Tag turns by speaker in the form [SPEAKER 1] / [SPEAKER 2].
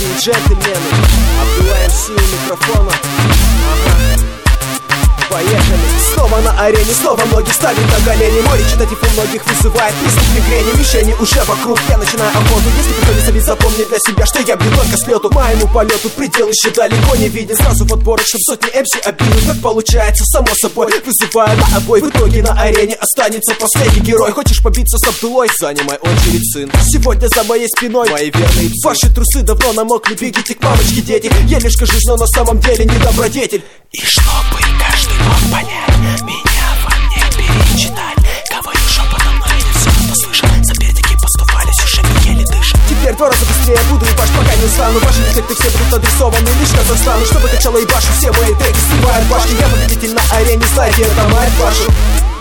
[SPEAKER 1] леди и джентльмены, Абдулла МС у микрофона. Поехали. Снова на арене, снова многих ставят на колени. Мой речитатив у многих вызывает приступ мигрени. Мишени уже вокруг, я начинаю охоту. Если приходится ведь запомни для себя, что я бью только с лету. Моему полету предел еще далеко не виден. Сразу в отборах, чтоб сотни МС обидят. Так получается, само собой, вызываю на обой. В итоге на арене останется последний герой. Хочешь побиться с Абдулой? Занимай очередь, сын. Сегодня за моей спиной мои верные псы. Ваши трусы давно намокли, бегите к мамочке, дети. Я лишь кажусь, но на самом деле не добродетель.
[SPEAKER 2] И чтобы каждый мог понять, меня вам не перечитать. Говорю шепотом, но меня все равно слышат. Соперники поступались, уже еле дышат.
[SPEAKER 1] Теперь 2 раза быстрее буду ебашь, пока не устану. Ваши дефекты все будут адресованы лишь Казахстану. Чтобы качало ебашу, все мои треки срывают башни. Я победитель на арене, знаете, это мать вашу.